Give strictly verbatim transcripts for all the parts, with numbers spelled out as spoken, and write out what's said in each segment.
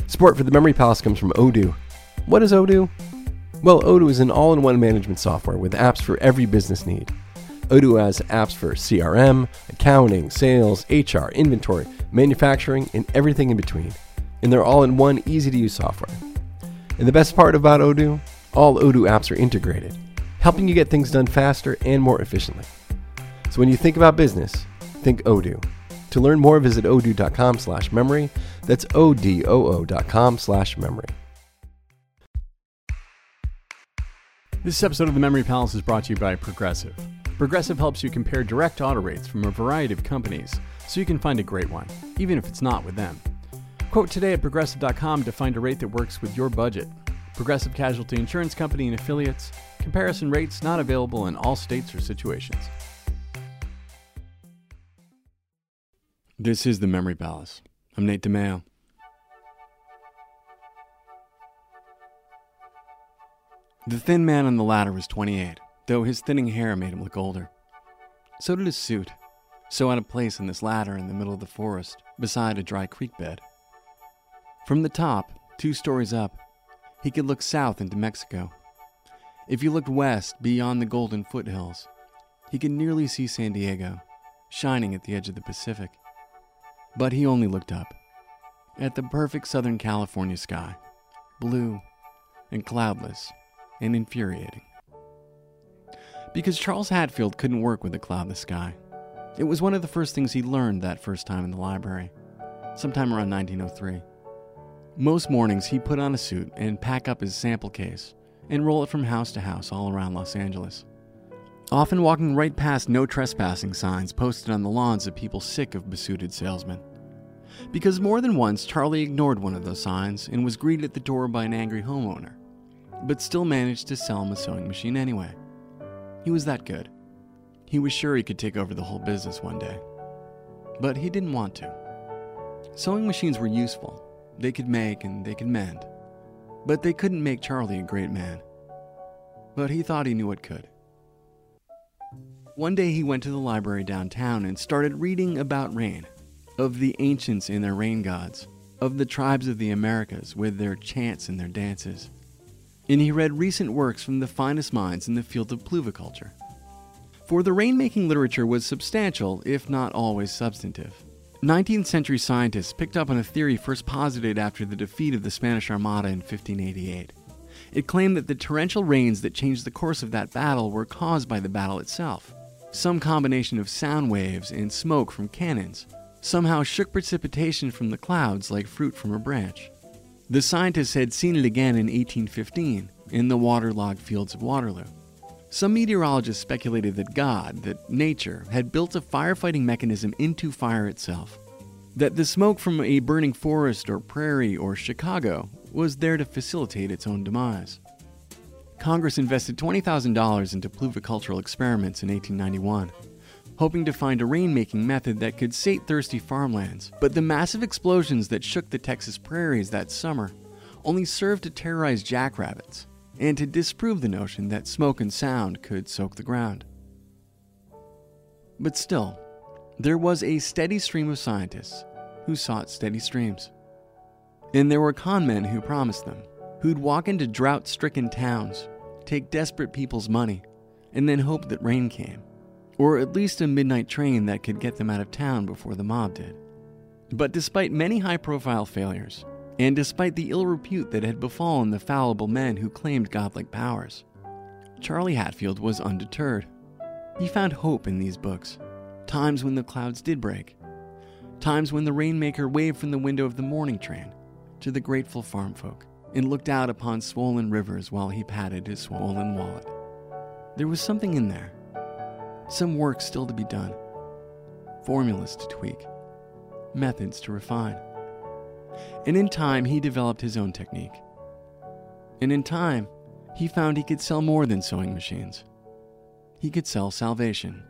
Support for the Memory Palace comes from Odoo. What is Odoo? Well, Odoo is an all-in-one management software with apps for every business need. Odoo has apps for C R M, accounting, sales, H R, inventory, manufacturing, and everything in between. And they're all in one easy-to-use software. And the best part about Odoo? All Odoo apps are integrated, helping you get things done faster and more efficiently. So when you think about business, think Odoo. To learn more, visit odoo.com slash memory. That's O-D-O-O dot com slash memory. This episode of the Memory Palace is brought to you by Progressive. Progressive helps you compare direct auto rates from a variety of companies so you can find a great one, even if it's not with them. Quote today at progressive dot com to find a rate that works with your budget. Progressive Casualty Insurance Company and Affiliates. Comparison rates not available in all states or situations. This is the Memory Palace. I'm Nate DeMeo. The thin man on the ladder was twenty-eight, though his thinning hair made him look older. So did his suit, so out of place on this ladder in the middle of the forest, beside a dry creek bed. From the top, two stories up, he could look south into Mexico. If he looked west, beyond the golden foothills, he could nearly see San Diego, shining at the edge of the Pacific. But he only looked up, at the perfect Southern California sky, blue and cloudless and infuriating. Because Charles Hatfield couldn't work with a cloudless sky. It was one of the first things he learned that first time in the library, sometime around nineteen oh three. Most mornings he'd put on a suit and pack up his sample case and roll it from house to house all around Los Angeles, often walking right past no trespassing signs posted on the lawns of people sick of besuited salesmen. Because more than once Charlie ignored one of those signs and was greeted at the door by an angry homeowner, but still managed to sell him a sewing machine anyway. He was that good. He was sure he could take over the whole business one day. But he didn't want to. Sewing machines were useful. They could make and they could mend. But they couldn't make Charlie a great man. But he thought he knew what could. One day he went to the library downtown and started reading about rain, of the ancients and their rain gods, of the tribes of the Americas with their chants and their dances. And he read recent works from the finest minds in the field of pluviculture. For the rainmaking literature was substantial, if not always substantive. nineteenth century scientists picked up on a theory first posited after the defeat of the Spanish Armada in fifteen eighty-eight. It claimed that the torrential rains that changed the course of that battle were caused by the battle itself. Some combination of sound waves and smoke from cannons somehow shook precipitation from the clouds like fruit from a branch. The scientists had seen it again in eighteen fifteen, in the waterlogged fields of Waterloo. Some meteorologists speculated that God, that nature, had built a firefighting mechanism into fire itself. That the smoke from a burning forest or prairie or Chicago was there to facilitate its own demise. Congress invested twenty thousand dollars into pluvicultural experiments in eighteen ninety-one. Hoping to find a rainmaking method that could sate thirsty farmlands. But the massive explosions that shook the Texas prairies that summer only served to terrorize jackrabbits and to disprove the notion that smoke and sound could soak the ground. But still, there was a steady stream of scientists who sought steady streams. And there were con men who promised them, who'd walk into drought-stricken towns, take desperate people's money, and then hope that rain came. Or at least a midnight train that could get them out of town before the mob did. But despite many high-profile failures, and despite the ill repute that had befallen the fallible men who claimed godlike powers, Charlie Hatfield was undeterred. He found hope in these books, times when the clouds did break, times when the rainmaker waved from the window of the morning train to the grateful farm folk and looked out upon swollen rivers while he patted his swollen wallet. There was something in there. Some work still to be done, formulas to tweak, methods to refine. And in time, he developed his own technique. And in time, he found he could sell more than sewing machines. He could sell salvation.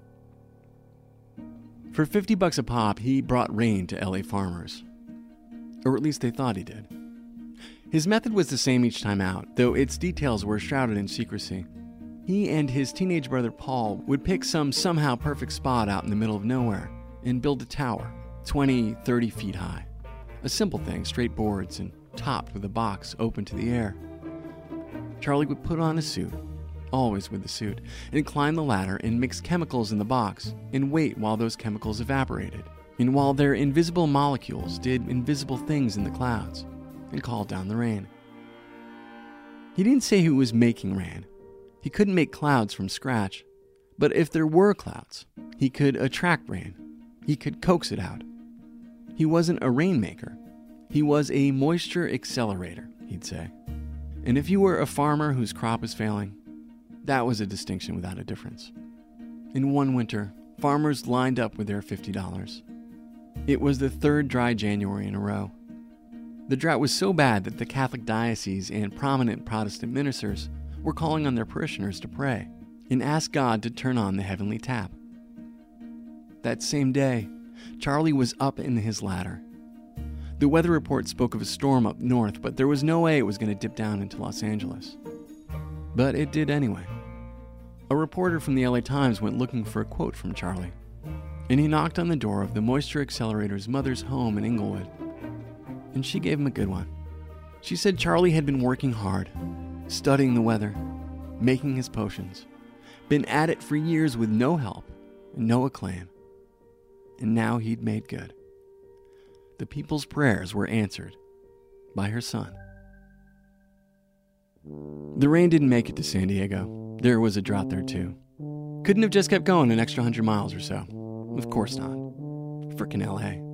For fifty bucks a pop, he brought rain to L A farmers. Or at least they thought he did. His method was the same each time out, though its details were shrouded in secrecy. He and his teenage brother Paul would pick some somehow perfect spot out in the middle of nowhere and build a tower, twenty, thirty feet high. A simple thing, straight boards and topped with a box open to the air. Charlie would put on a suit, always with the suit, and climb the ladder and mix chemicals in the box and wait while those chemicals evaporated, and while their invisible molecules did invisible things in the clouds and called down the rain. He didn't say he was making rain. He couldn't make clouds from scratch, but if there were clouds, he could attract rain. He could coax it out. He wasn't a rainmaker. He was a moisture accelerator, he'd say. And if you were a farmer whose crop was failing, that was a distinction without a difference. In one winter, farmers lined up with their fifty dollars. It was the third dry January in a row. The drought was so bad that the Catholic diocese and prominent Protestant ministers were calling on their parishioners to pray and ask God to turn on the heavenly tap. That same day, Charlie was up in his ladder. The weather report spoke of a storm up north, but there was no way it was going to dip down into Los Angeles. But it did anyway. A reporter from the L A Times went looking for a quote from Charlie, and he knocked on the door of the Moisture Accelerator's mother's home in Inglewood. And she gave him a good one. She said Charlie had been working hard, studying the weather, making his potions, been at it for years with no help and no acclaim. And now he'd made good. The people's prayers were answered by her son. The rain didn't make it to San Diego. There was a drought there too. Couldn't have just kept going an extra hundred miles or so. Of course not. Frickin' L A.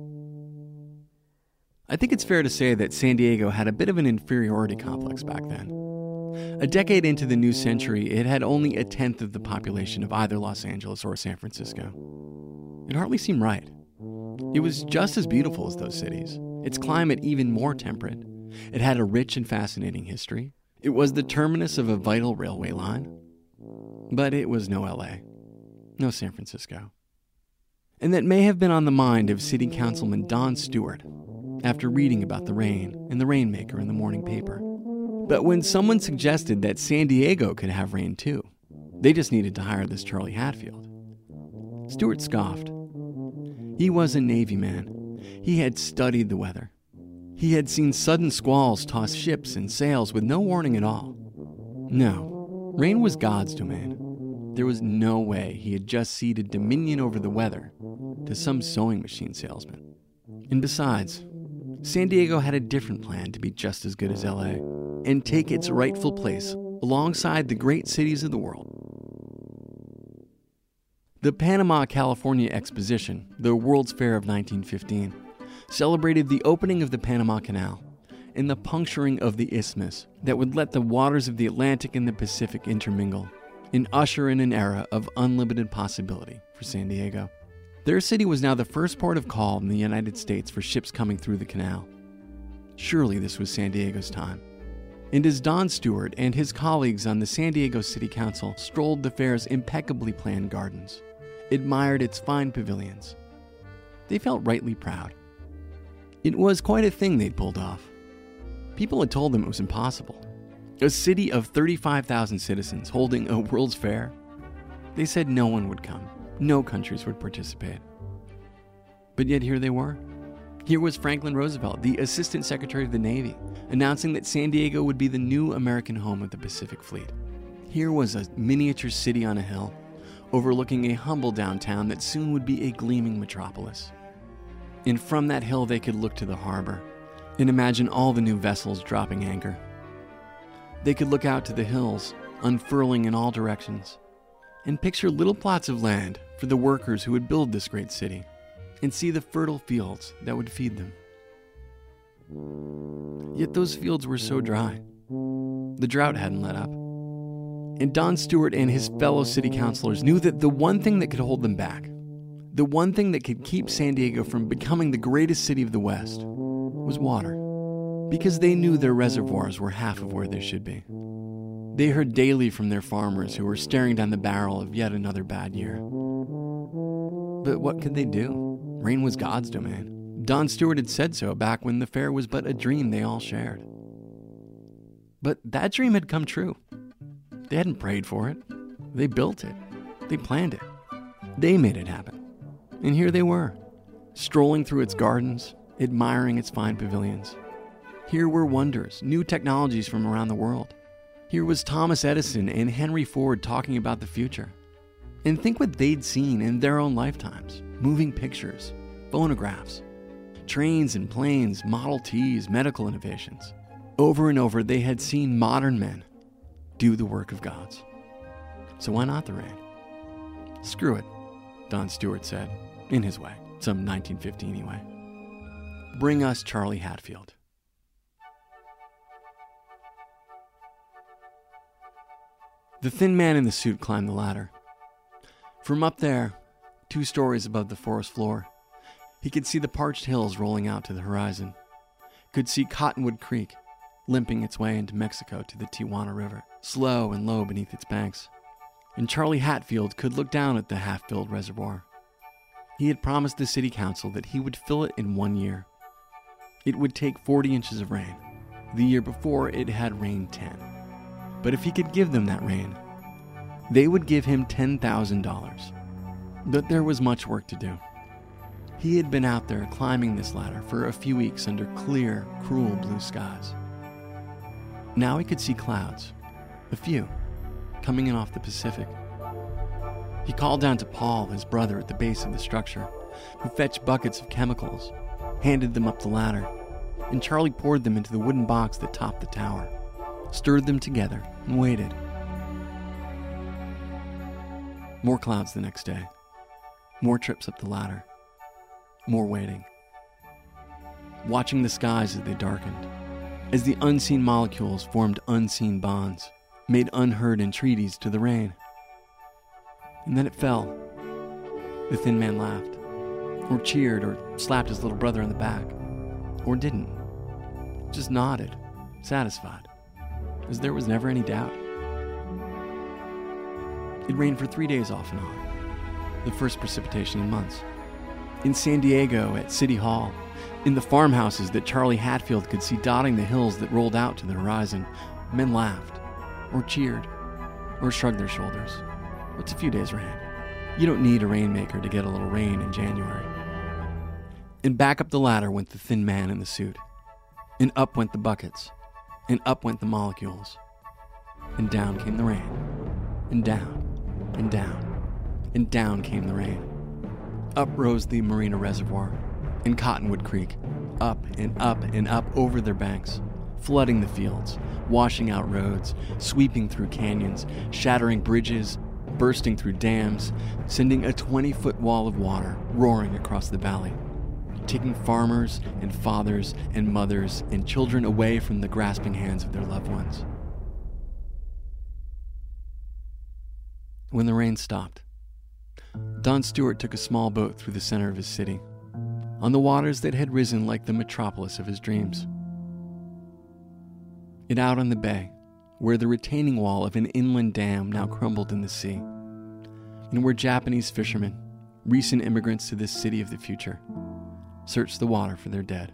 I think it's fair to say that San Diego had a bit of an inferiority complex back then. A decade into the new century, it had only a tenth of the population of either Los Angeles or San Francisco. It hardly seemed right. It was just as beautiful as those cities, its climate even more temperate. It had a rich and fascinating history. It was the terminus of a vital railway line. But it was no L A, no San Francisco. And that may have been on the mind of City Councilman Don Stewart after reading about the rain and the rainmaker in the morning paper. But when someone suggested that San Diego could have rain too, they just needed to hire this Charlie Hatfield. Stewart scoffed. He was a Navy man. He had studied the weather. He had seen sudden squalls toss ships and sails with no warning at all. No, rain was God's domain. There was no way he had just ceded dominion over the weather to some sewing machine salesman. And besides, San Diego had a different plan to be just as good as L A and take its rightful place alongside the great cities of the world. The Panama, California Exposition, the World's Fair of nineteen fifteen, celebrated the opening of the Panama Canal and the puncturing of the isthmus that would let the waters of the Atlantic and the Pacific intermingle and usher in an era of unlimited possibility for San Diego. Their city was now the first port of call in the United States for ships coming through the canal. Surely this was San Diego's time. And as Don Stewart and his colleagues on the San Diego City Council strolled the fair's impeccably planned gardens, admired its fine pavilions, they felt rightly proud. It was quite a thing they'd pulled off. People had told them it was impossible. A city of thirty-five thousand citizens holding a World's Fair? They said no one would come. No countries would participate. But yet here they were. Here was Franklin Roosevelt, the Assistant Secretary of the Navy, announcing that San Diego would be the new American home of the Pacific Fleet. Here was a miniature city on a hill, overlooking a humble downtown that soon would be a gleaming metropolis. And from that hill they could look to the harbor and imagine all the new vessels dropping anchor. They could look out to the hills, unfurling in all directions, and picture little plots of land for the workers who would build this great city, and see the fertile fields that would feed them. Yet those fields were so dry. The drought hadn't let up. And Don Stewart and his fellow city councilors knew that the one thing that could hold them back, the one thing that could keep San Diego from becoming the greatest city of the West, was water. Because they knew their reservoirs were half of where they should be. They heard daily from their farmers who were staring down the barrel of yet another bad year. But what could they do? Rain was God's domain. Don Stewart had said so back when the fair was but a dream they all shared. But that dream had come true. They hadn't prayed for it. They built it. They planned it. They made it happen. And here they were, strolling through its gardens, admiring its fine pavilions. Here were wonders, new technologies from around the world. Here was Thomas Edison and Henry Ford talking about the future. And think what they'd seen in their own lifetimes. Moving pictures, phonographs, trains and planes, Model Ts, medical innovations. Over and over, they had seen modern men do the work of gods. So why not the rain? Screw it, Don Stewart said, in his way, some nineteen fifty anyway. Bring us Charlie Hatfield. The thin man in the suit climbed the ladder. From up there, two stories above the forest floor, he could see the parched hills rolling out to the horizon, could see Cottonwood Creek limping its way into Mexico to the Tijuana River, slow and low beneath its banks. And Charlie Hatfield could look down at the half-filled reservoir. He had promised the city council that he would fill it in one year. It would take forty inches of rain. The year before, it had rained ten. But if he could give them that rain, they would give him ten thousand dollars. But there was much work to do. He had been out there climbing this ladder for a few weeks under clear, cruel blue skies. Now he could see clouds, a few, coming in off the Pacific. He called down to Paul, his brother, at the base of the structure, who fetched buckets of chemicals, handed them up the ladder, and Charlie poured them into the wooden box that topped the tower, stirred them together, and waited. More clouds the next day. More trips up the ladder. More waiting. Watching the skies as they darkened, as the unseen molecules formed unseen bonds, made unheard entreaties to the rain. And then it fell. The thin man laughed, or cheered, or slapped his little brother on the back, or didn't. Just nodded, satisfied, as there was never any doubt. It rained for three days off and on, the first precipitation in months. In San Diego, at City Hall, in the farmhouses that Charlie Hatfield could see dotting the hills that rolled out to the horizon, men laughed, or cheered, or shrugged their shoulders. It's a few days' rain. You don't need a rainmaker to get a little rain in January. And back up the ladder went the thin man in the suit. And up went the buckets. And up went the molecules. And down came the rain. And down, and down, and down came the rain. Up rose the Marina Reservoir and Cottonwood Creek, up and up and up over their banks, flooding the fields, washing out roads, sweeping through canyons, shattering bridges, bursting through dams, sending a twenty-foot wall of water roaring across the valley, taking farmers and fathers and mothers and children away from the grasping hands of their loved ones. When the rain stopped, Don Stewart took a small boat through the center of his city, on the waters that had risen like the metropolis of his dreams. And out on the bay, where the retaining wall of an inland dam now crumbled in the sea, and where Japanese fishermen, recent immigrants to this city of the future, searched the water for their dead.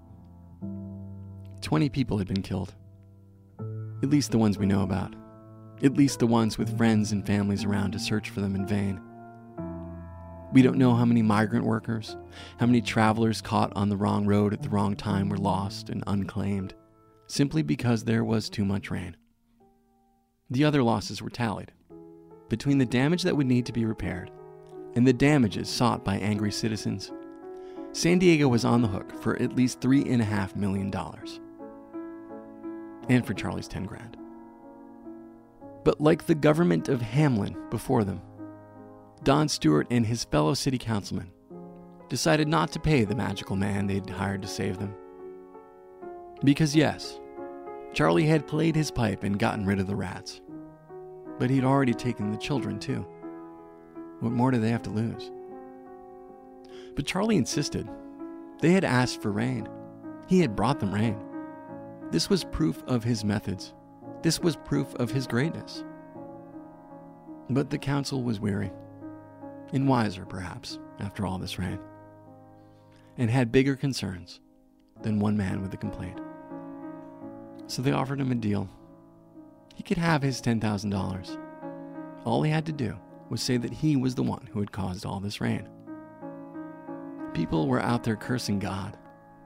Twenty people had been killed, at least the ones we know about. At least the ones with friends and families around to search for them in vain. We don't know how many migrant workers, how many travelers caught on the wrong road at the wrong time were lost and unclaimed, simply because there was too much rain. The other losses were tallied. Between the damage that would need to be repaired and the damages sought by angry citizens, San Diego was on the hook for at least three and a half million dollars. And for Charlie's ten grand. But like the government of Hamlin before them, Don Stewart and his fellow city councilmen decided not to pay the magical man they'd hired to save them. Because yes, Charlie had played his pipe and gotten rid of the rats. But he'd already taken the children too. What more do they have to lose? But Charlie insisted. They had asked for rain. He had brought them rain. This was proof of his methods. This was proof of his greatness. But the council was weary, and wiser perhaps, after all this rain, and had bigger concerns than one man with a complaint. So they offered him a deal. He could have his ten thousand dollars. All he had to do was say that he was the one who had caused all this rain. People were out there cursing God,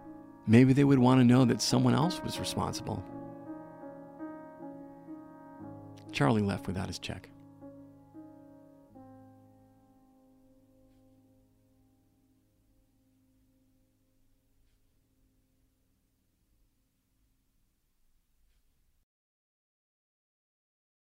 Maybe they would want to know that someone else was responsible. Charlie left without his check.